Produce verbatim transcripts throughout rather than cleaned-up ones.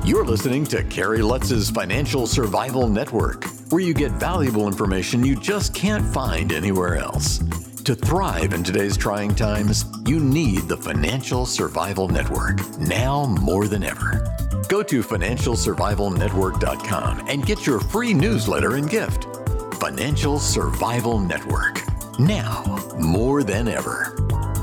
You're listening to Kerry Lutz's Financial Survival Network, where you get valuable information you just can't find anywhere else. To thrive in today's trying times, you need the Financial Survival Network, now more than ever. Go to financial survival network dot com and get your free newsletter and gift. Financial Survival Network, now more than ever.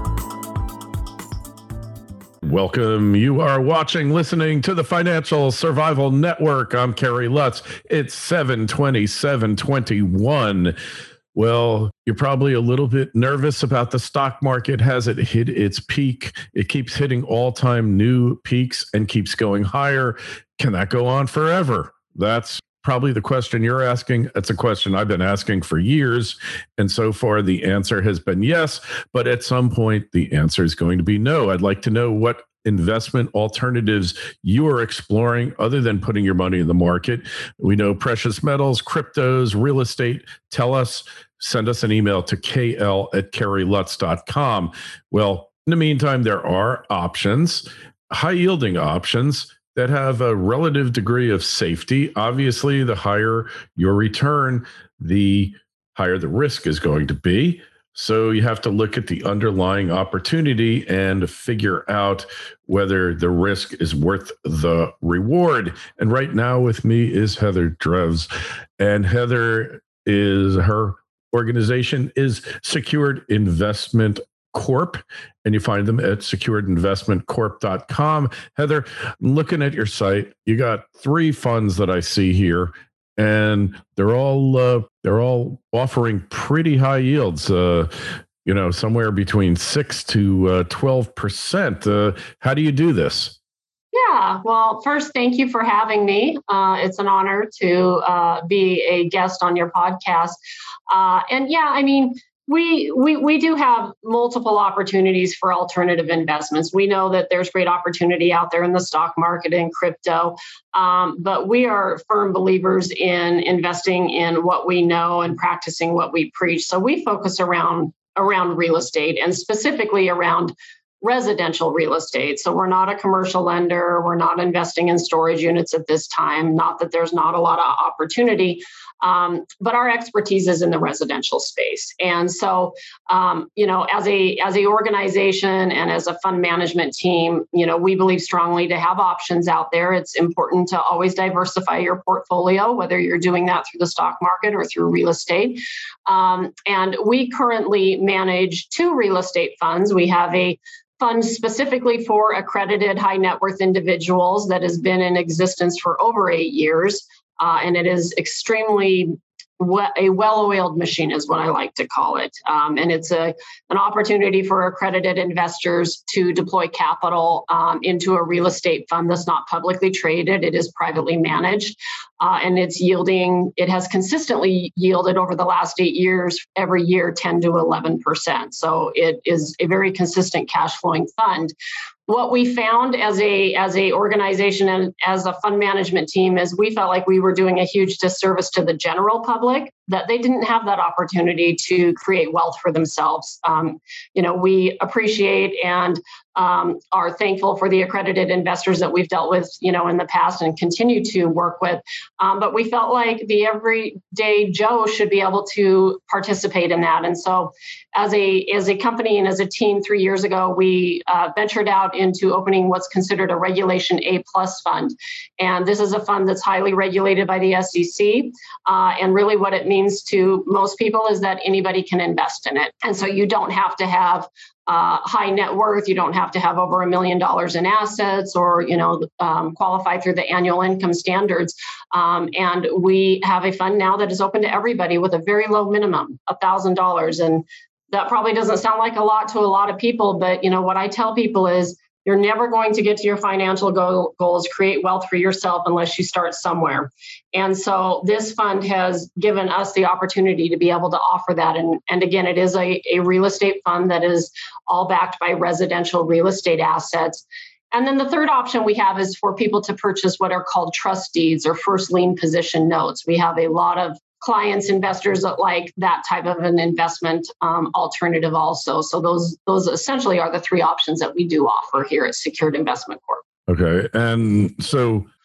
Welcome. You are watching, listening to the Financial Survival Network. I'm Kerry Lutz. It's seven twenty-seven twenty-one. Well, you're probably a little bit nervous about the stock market. Has it hit its peak? It keeps hitting all-time new peaks and keeps going higher. Can that go on forever? That's probably the question you're asking. That's a question I've been asking for years. And so far, the answer has been yes. But at some point, the answer is going to be no. I'd like to know what investment alternatives you are exploring other than putting your money in the market. We know precious metals, cryptos, real estate. Tell us, send us an email to k l at kerry lutz dot com. Well, in the meantime, there are options, high yielding options that have a relative degree of safety. Obviously, the higher your return, the higher the risk is going to be. So you have to look at the underlying opportunity and figure out whether the risk is worth the reward. And right now with me is Heather Dreves. And Heather is, her organization is Secured Investment Corp, and you find them at secured investment corp dot com. Heather, looking at your site, you got three funds that I see here, and they're all uh, they're all offering pretty high yields. Uh, you know, somewhere between six to uh, twelve percent. Uh, how do you do this? Yeah, well, first, thank you for having me. Uh, it's an honor to uh, be a guest on your podcast. Uh, and yeah, I mean. We, we we do have multiple opportunities for alternative investments. We know that there's great opportunity out there in the stock market and crypto, um, but we are firm believers in investing in what we know and practicing what we preach. So we focus around around real estate and specifically around residential real estate. So we're not a commercial lender. We're not investing in storage units at this time. Not that there's not a lot of opportunity, um, but our expertise is in the residential space. And so, um, you know, as a as a organization and as a fund management team, you know, we believe strongly to have options out there. It's important to always diversify your portfolio, whether you're doing that through the stock market or through real estate. Um, and we currently manage two real estate funds. We have a fund specifically for accredited high net worth individuals that has been in existence for over eight years. Uh, and it is extremely we- a well-oiled machine is what I like to call it. Um, and it's a an opportunity for accredited investors to deploy capital um, into a real estate fund that's not publicly traded. It is privately managed. Uh, and it's yielding, it has consistently yielded over the last eight years, every year, ten to eleven percent. So it is a very consistent cash flowing fund. What we found as a as a organization and as a fund management team is we felt like we were doing a huge disservice to the general public, that they didn't have that opportunity to create wealth for themselves. Um, you know, we appreciate and um, are thankful for the accredited investors that we've dealt with, you know, in the past and continue to work with. Um, but we felt like the everyday Joe should be able to participate in that. And so as a as a company and as a team three years ago, we uh, ventured out into opening what's considered a Regulation A plus fund. And this is a fund that's highly regulated by the S E C. Uh, and really what it means to most people is that anybody can invest in it. And so you don't have to have Uh, high net worth. You don't have to have over a million dollars in assets or, you know, um, qualify through the annual income standards. Um, and we have a fund now that is open to everybody with a very low minimum, one thousand dollars. And that probably doesn't sound like a lot to a lot of people, but, you know, what I tell people is you're never going to get to your financial goal, goals, create wealth for yourself unless you start somewhere. And so this fund has given us the opportunity to be able to offer that. And, and again, it is a, a real estate fund that is all backed by residential real estate assets. And then the third option we have is for people to purchase what are called trust deeds or first lien position notes. We have a lot of clients, investors that like that type of an investment um, alternative also. So those those essentially are the three options that we do offer here at Secured Investment Corp. Okay. And so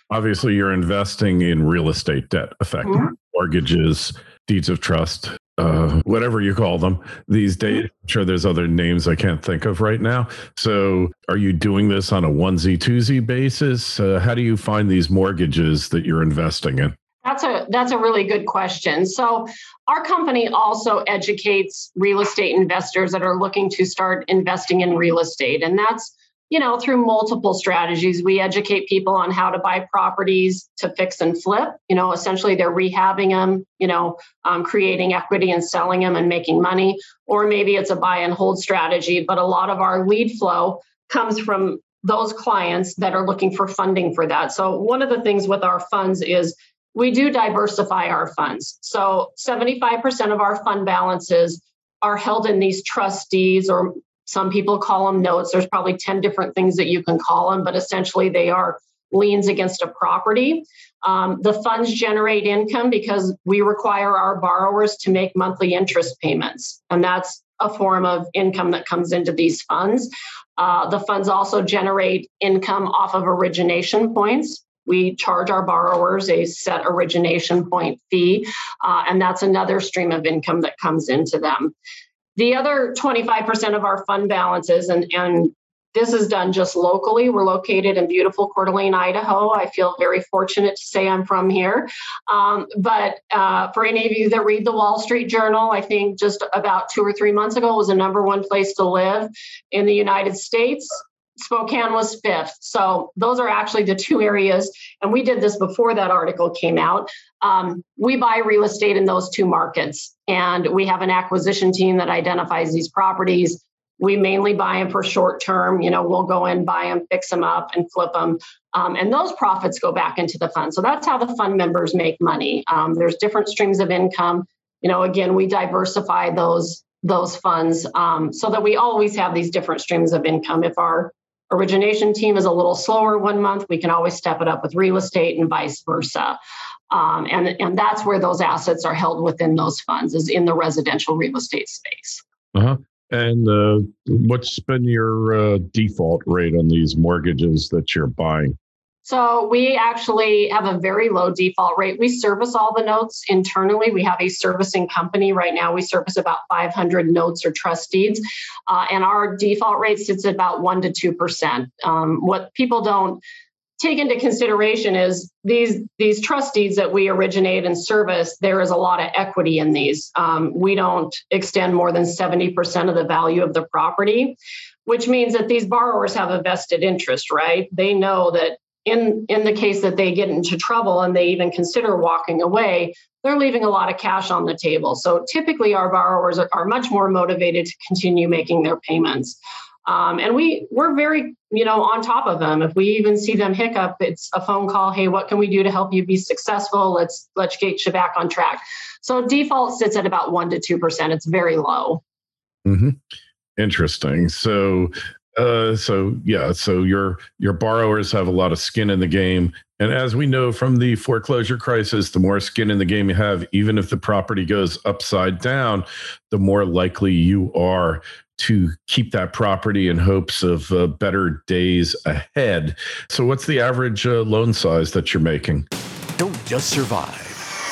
Obviously, you're investing in real estate debt, effectively, mm-hmm. mortgages, deeds of trust, uh, whatever you call them these days. I'm sure there's other names I can't think of right now. So are you doing this on a onesie, twosie basis? Uh, how do you find these mortgages that you're investing in? That's a that's a really good question. So our company also educates real estate investors that are looking to start investing in real estate. And that's, you know, through multiple strategies. We educate people on how to buy properties to fix and flip. You know, essentially they're rehabbing them, you know, um, creating equity and selling them and making money. Or maybe it's a buy and hold strategy. But a lot of our lead flow comes from those clients that are looking for funding for that. So one of the things with our funds is we do diversify our funds. So seventy-five percent of our fund balances are held in these trustees, or some people call them notes. There's probably ten different things that you can call them, but essentially they are liens against a property. Um, the funds generate income because we require our borrowers to make monthly interest payments. And that's a form of income that comes into these funds. Uh, the funds also generate income off of origination points. We charge our borrowers a set origination point fee, uh, and that's another stream of income that comes into them. The other twenty-five percent of our fund balances, and, and this is done just locally. We're located in beautiful Coeur d'Alene, Idaho. I feel very fortunate to say I'm from here. Um, but uh, for any of you that read the Wall Street Journal, I think just about two or three months ago was the number one place to live in the United States. Spokane was fifth. So those are actually the two areas. And we did this before that article came out. Um, we buy real estate in those two markets. And we have an acquisition team that identifies these properties. We mainly buy them for short term. You know, we'll go in, buy them, fix them up, and flip them. Um, and those profits go back into the fund. So that's how the fund members make money. Um, there's different streams of income. You know, again, we diversify those, those funds um, so that we always have these different streams of income. If our origination team is a little slower one month, we can always step it up with real estate and vice versa. Um, and, and that's where those assets are held within those funds, is in the residential real estate space. Uh-huh. And uh, what's been your uh, default rate on these mortgages that you're buying? So we actually have a very low default rate. We service all the notes internally. We have a servicing company right now. We service about five hundred notes or trust deeds, uh, and our default rate sits at about one to two percent. Um, what people don't take into consideration is these these trust deeds that we originate and service. There is a lot of equity in these. Um, we don't extend more than seventy percent of the value of the property, which means that these borrowers have a vested interest, right? They know that In, in the case that they get into trouble and they even consider walking away, they're leaving a lot of cash on the table. So typically our borrowers are, are much more motivated to continue making their payments. Um, and we, we're very, you know, on top of them. If we even see them hiccup, it's a phone call. Hey, what can we do to help you be successful? Let's, let's get you back on track. So default sits at about one to two percent. It's very low. Mm-hmm. Interesting. So Uh, so yeah, so your your borrowers have a lot of skin in the game, and as we know from the foreclosure crisis, the more skin in the game you have, even if the property goes upside down, the more likely you are to keep that property in hopes of uh, better days ahead. So, what's the average uh, loan size that you're making? Don't just survive,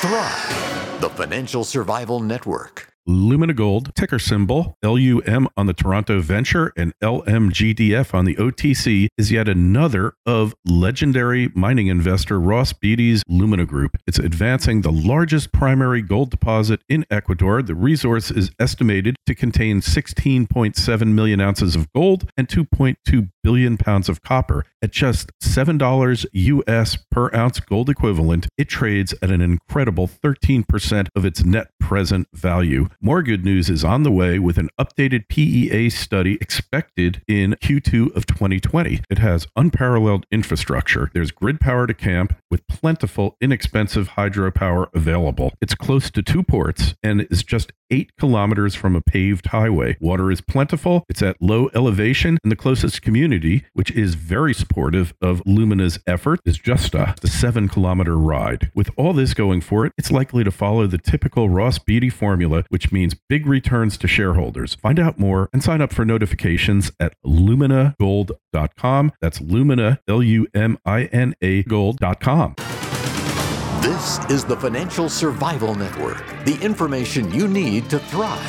thrive. The Financial Survival Network. Lumina Gold, ticker symbol L U M on the Toronto Venture and L M G D F on the O T C, is yet another of legendary mining investor Ross Beaty's Lumina Group. It's advancing the largest primary gold deposit in Ecuador. The resource is estimated to contain sixteen point seven million ounces of gold and two point two billion pounds of copper. At just seven dollars U S per ounce gold equivalent, it trades at an incredible thirteen percent of its net present value. More good news is on the way with an updated P E A study expected in Q two of twenty twenty. It has unparalleled infrastructure. There's grid power to camp with plentiful, inexpensive hydropower available. It's close to two ports and is just eight kilometers from a paved highway. Water is plentiful. It's at low elevation, and the closest community, which is very supportive of Lumina's effort, is just a, a seven kilometer ride. With all this going for it, it's likely to follow the typical Ross Ross Beatty formula, which means big returns to shareholders. Find out more and sign up for notifications at lumina gold dot com. That's Lumina, L U M I N A gold dot com. This is the Financial Survival Network, the information you need to thrive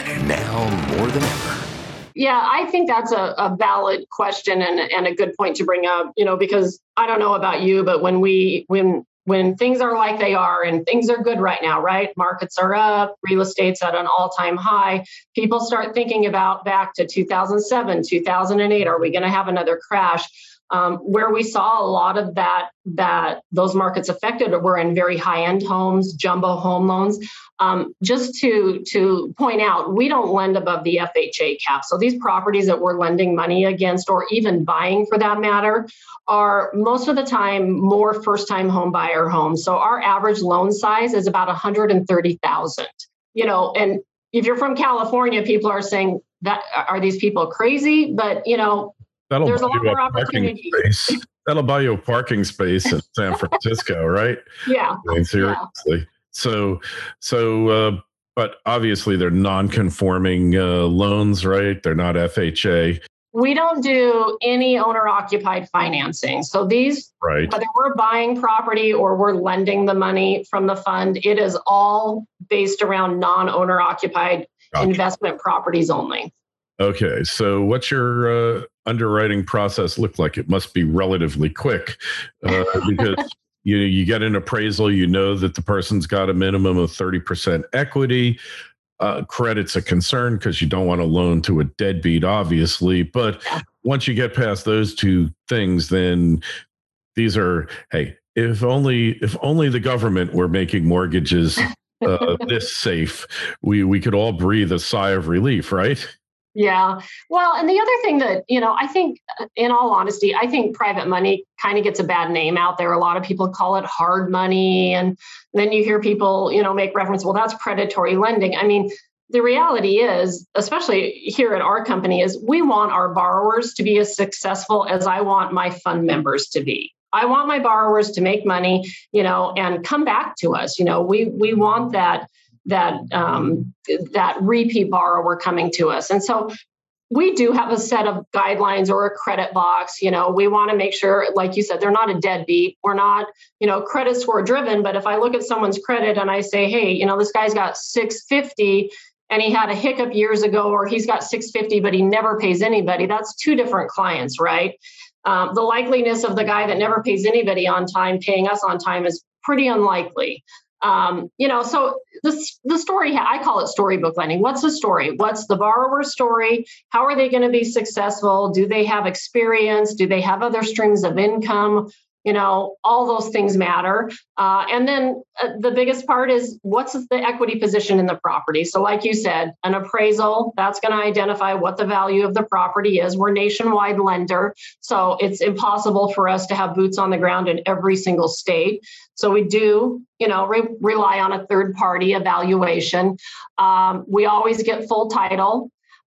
now more than ever. Yeah, I think that's a, a valid question and, and a good point to bring up, you know, because I don't know about you, but when we when when things are like they are and things are good right now, right? Markets are up, real estate's at an all-time high. People start thinking about back to two thousand seven, two thousand eight, are we going to have another crash? Um, where we saw a lot of that, that those markets affected were in very high-end homes, jumbo home loans. Um, just to, to point out, we don't lend above the F H A cap. So these properties that we're lending money against, or even buying for that matter, are most of the time more first-time home buyer homes. So our average loan size is about one hundred thirty thousand dollars. You know, and if you're from California, people are saying that, are these people crazy? But, you know, That'll there's a buy lot you more a parking opportunities. space. That'll buy you a parking space in San Francisco, right? Yeah. I mean, seriously. Yeah. So, so, uh, but obviously they're non-conforming uh, loans, right? They're not F H A. We don't do any owner-occupied financing. So these, right. whether we're buying property or we're lending the money from the fund, it is all based around non-owner occupied gotcha. Investment properties only. Okay, so what's your uh, underwriting process look like? It must be relatively quick uh, because you you get an appraisal, you know that the person's got a minimum of thirty percent equity. Uh, credit's a concern because you don't want to loan to a deadbeat, obviously. But once you get past those two things, then these are, hey, if only if only the government were making mortgages uh, this safe, we we could all breathe a sigh of relief, right? Yeah. Well, and the other thing that, you know, I think in all honesty, I think private money kind of gets a bad name out there. A lot of people call it hard money. And then you hear people, you know, make reference, well, that's predatory lending. I mean, the reality is, especially here at our company, is we want our borrowers to be as successful as I want my fund members to be. I want my borrowers to make money, you know, and come back to us. You know, we we want that that um, that repeat borrower coming to us. And so we do have a set of guidelines or a credit box. You know, we want to make sure, like you said, they're not a deadbeat. We're not, you know, credit score driven. But if I look at someone's credit and I say, hey, you know, this guy's got six fifty and he had a hiccup years ago, or he's got six fifty, but he never pays anybody, that's two different clients, right? Um, the likeliness of the guy that never pays anybody on time paying us on time is pretty unlikely. Um, you know, so the, the story, I call it storybook lending. What's the story? What's the borrower's story? How are they going to be successful? Do they have experience? Do they have other streams of income? You know, all those things matter. Uh, and then uh, the biggest part is what's the equity position in the property? So like you said, an appraisal, that's going to identify what the value of the property is. We're a nationwide lender, so it's impossible for us to have boots on the ground in every single state. So we do, you know, re- rely on a third party evaluation. Um, we always get full title.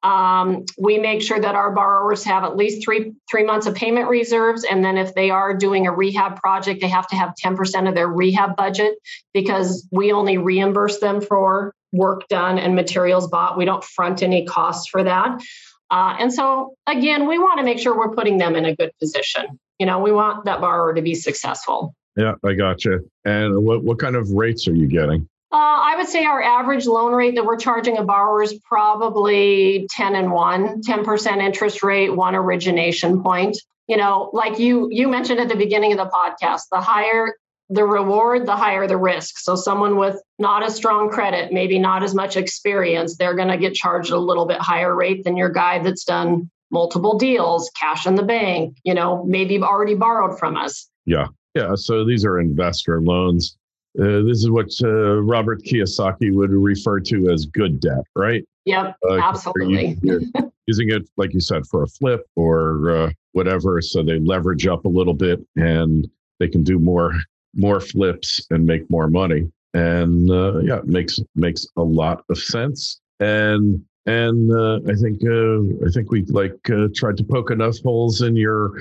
Um, we make sure that our borrowers have at least three three months of payment reserves. And then if they are doing a rehab project, they have to have ten percent of their rehab budget, because we only reimburse them for work done and materials bought. We don't front any costs for that. Uh, and so, again, we want to make sure we're putting them in a good position. You know, we want that borrower to be successful. Yeah, I gotcha. And what, what kind of rates are you getting? Uh, I would say our average loan rate that we're charging a borrower is probably ten and one, ten percent interest rate, one origination point. You know, like you you mentioned at the beginning of the podcast, the higher the reward, the higher the risk. So someone with not as strong credit, maybe not as much experience, they're going to get charged a little bit higher rate than your guy that's done multiple deals, cash in the bank, you know, maybe already borrowed from us. Yeah. Yeah. So these are investor loans. Uh, this is what uh, Robert Kiyosaki would refer to as good debt, right? Yep, uh, absolutely. You're, you're using it, like you said, for a flip or uh, whatever. So they leverage up a little bit and they can do more more flips and make more money. And uh, yeah, it makes makes a lot of sense. And and uh, I think uh, I think we like uh, tried to poke enough holes in your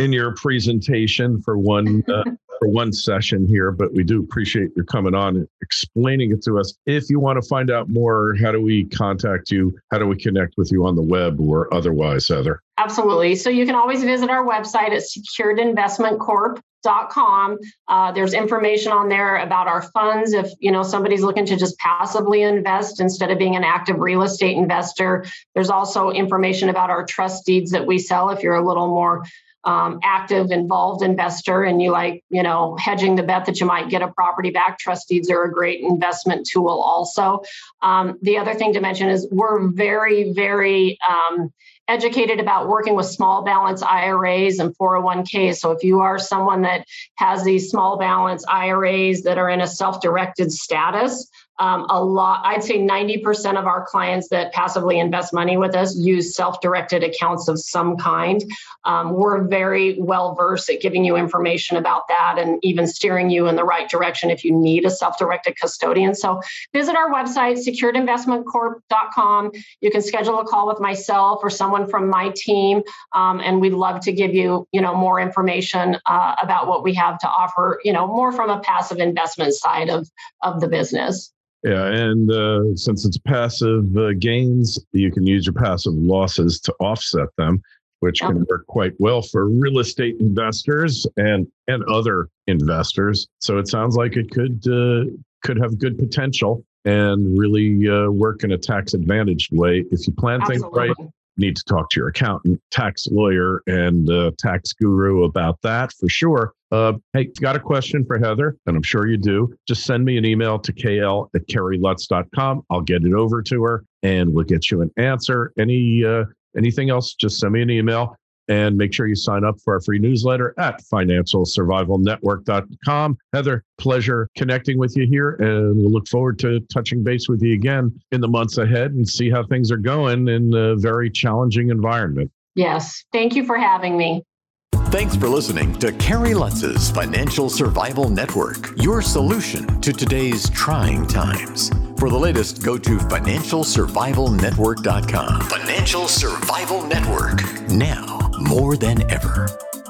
in your presentation for one uh, for one session here, but we do appreciate your coming on and explaining it to us. If you want to find out more, how do we contact you? How do we connect with you on the web or otherwise, Heather? Absolutely. So you can always visit our website at secured investment corp dot com. Uh, there's information on there about our funds. If you know somebody's looking to just passively invest instead of being an active real estate investor, there's also information about our trust deeds that we sell. If you're a little more um, active, involved investor, and you like you know hedging the bet that you might get a property back, trust deeds are a great investment tool. Also, um, the other thing to mention is we're very, very um, educated about working with small balance I R As and four oh one Ks. So if you are someone that has these small balance I R As that are in a self-directed status, um, a lot, I'd say ninety percent of our clients that passively invest money with us use self-directed accounts of some kind. Um, we're very well versed at giving you information about that and even steering you in the right direction if you need a self-directed custodian. So visit our website, secured investment corp dot com. You can schedule a call with myself or someone from my team, um, and we'd love to give you, you know, more information uh, about what we have to offer, you know, more from a passive investment side of, of the business. Yeah, and uh, since it's passive uh, gains, you can use your passive losses to offset them, which can yep. work quite well for real estate investors and and other investors. So it sounds like it could uh, could have good potential and really uh, work in a tax advantaged way if you plan Absolutely. things right. You need to talk to your accountant, tax lawyer, and uh, tax guru about that for sure. Uh, hey, got a question for Heather, and I'm sure you do. Just send me an email to k l at kerry lutz dot com. I'll get it over to her, and we'll get you an answer. Any uh, anything else, just send me an email. And make sure you sign up for our free newsletter at financial survival network dot com. Heather, pleasure connecting with you here, and we'll look forward to touching base with you again in the months ahead and see how things are going in a very challenging environment. Yes. Thank you for having me. Thanks for listening to Kerry Lutz's Financial Survival Network, your solution to today's trying times. For the latest, go to financial survival network dot com. Financial Survival Network, now more than ever.